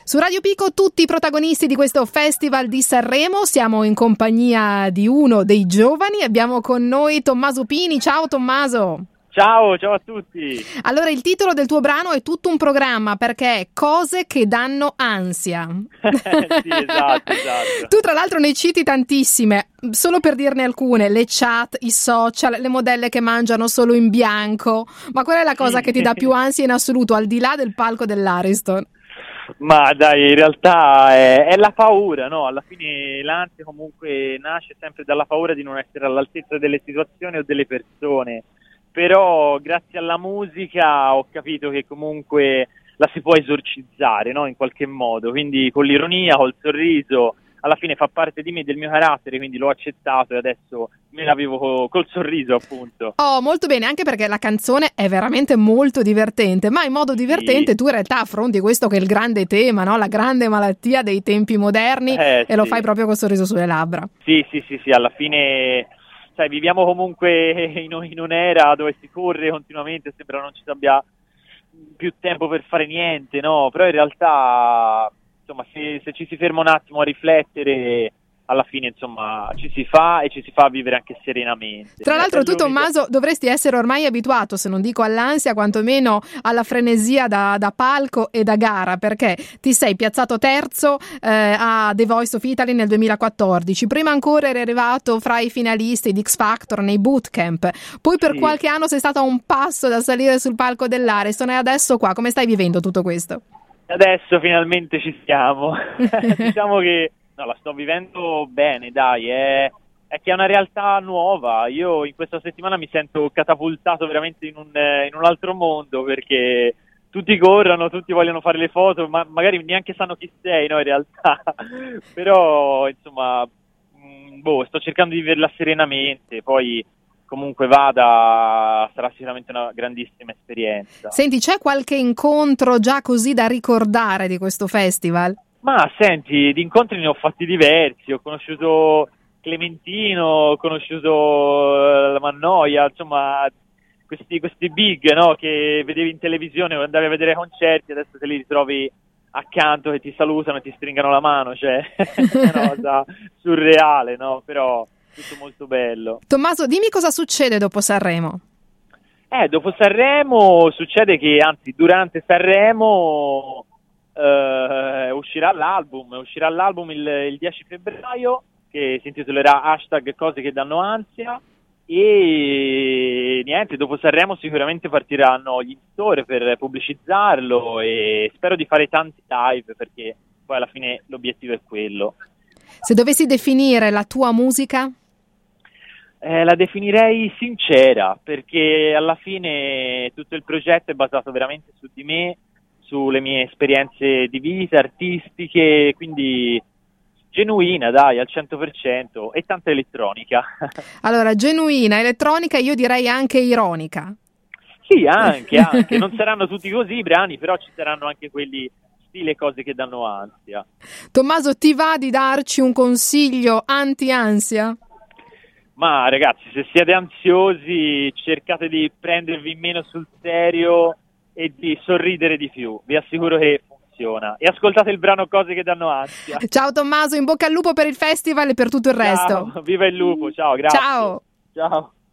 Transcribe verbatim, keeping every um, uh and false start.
Su Radio Pico tutti i protagonisti di questo Festival di Sanremo, siamo in compagnia di uno dei giovani, abbiamo con noi Tommaso Pini. Ciao Tommaso. Ciao, ciao a tutti. Allora, il titolo del tuo brano è tutto un programma perché è Cose che danno ansia. Sì, esatto, esatto. Tu tra l'altro ne citi tantissime, solo per dirne alcune: le chat, i social, le modelle che mangiano solo in bianco. Ma qual è la cosa Sì. che ti dà più ansia in assoluto, al di là del palco dell'Ariston? Ma dai, in realtà è, è la paura, no? Alla fine l'ansia comunque nasce sempre dalla paura di non essere all'altezza delle situazioni o delle persone. Però grazie alla musica ho capito che comunque la si può esorcizzare, no? In qualche modo, quindi con l'ironia, col sorriso, alla fine fa parte di me, del mio carattere, quindi l'ho accettato e adesso me la vivo co- col sorriso, appunto. Oh, molto bene, anche perché la canzone è veramente molto divertente, ma in modo divertente Sì. tu in realtà affronti questo che è il grande tema, no? La grande malattia dei tempi moderni, Eh, e lo sì. fai proprio col sorriso sulle labbra. Sì, sì, sì, sì, alla fine, sai, viviamo comunque in, in un'era dove si corre continuamente, sembra non ci abbia più tempo per fare niente, no? Però in realtà, insomma, se, se ci si ferma un attimo a riflettere, alla fine, insomma, ci si fa e ci si fa vivere anche serenamente. Tra l'altro È tu, l'unico- Tommaso, dovresti essere ormai abituato, se non dico all'ansia, quantomeno alla frenesia da, da palco e da gara, perché ti sei piazzato terzo eh, a The Voice of Italy nel duemilaquattordici, prima ancora eri arrivato fra i finalisti di X Factor nei bootcamp, poi per Sì. qualche anno sei stato a un passo da salire sul palco dell'Ariston e adesso qua, come stai vivendo tutto questo? Adesso finalmente ci siamo. Diciamo che no, la sto vivendo bene, dai, è, è che è una realtà nuova. Io in questa settimana mi sento catapultato veramente in un, eh, in un altro mondo, perché tutti corrono, tutti vogliono fare le foto, ma magari neanche sanno chi sei, no, in realtà. Però, insomma, mh, boh, sto cercando di viverla serenamente, poi comunque vada, sarà sicuramente una grandissima esperienza. Senti, c'è qualche incontro già così da ricordare di questo festival? Ma senti, di incontri ne ho fatti diversi, ho conosciuto Clementino, ho conosciuto eh, la Mannoia, insomma questi, questi big, no, che vedevi in televisione o andavi a vedere concerti, adesso te li ritrovi accanto che ti salutano e ti stringano la mano, cioè è una cosa surreale, no? Però tutto molto bello. Tommaso, dimmi cosa succede dopo Sanremo. Eh, dopo Sanremo succede che, anzi, durante Sanremo Uh, uscirà l'album, uscirà l'album il, il dieci febbraio, che si intitolerà hashtag Cose che danno ansia, e niente, dopo Sanremo sicuramente partiranno gli in-store per pubblicizzarlo e spero di fare tanti live, perché poi alla fine l'obiettivo è quello. Se dovessi definire la tua musica? Eh, la definirei sincera, perché alla fine tutto il progetto è basato veramente su di me, sulle mie esperienze di vita, artistiche, quindi genuina, dai, al cento per cento, e tanta elettronica. Allora, genuina, elettronica, io direi anche ironica. Sì, anche, anche. Non saranno tutti così i brani, però ci saranno anche quelli stile Cose che danno ansia. Tommaso, ti va di darci un consiglio anti-ansia? Ma ragazzi, se siete ansiosi, cercate di prendervi meno sul serio e di sorridere di più, vi assicuro che funziona. E ascoltate il brano Cose che danno ansia. Ciao Tommaso, in bocca al lupo per il festival e per tutto il resto. Ciao, viva il lupo, ciao, grazie. Ciao. Ciao.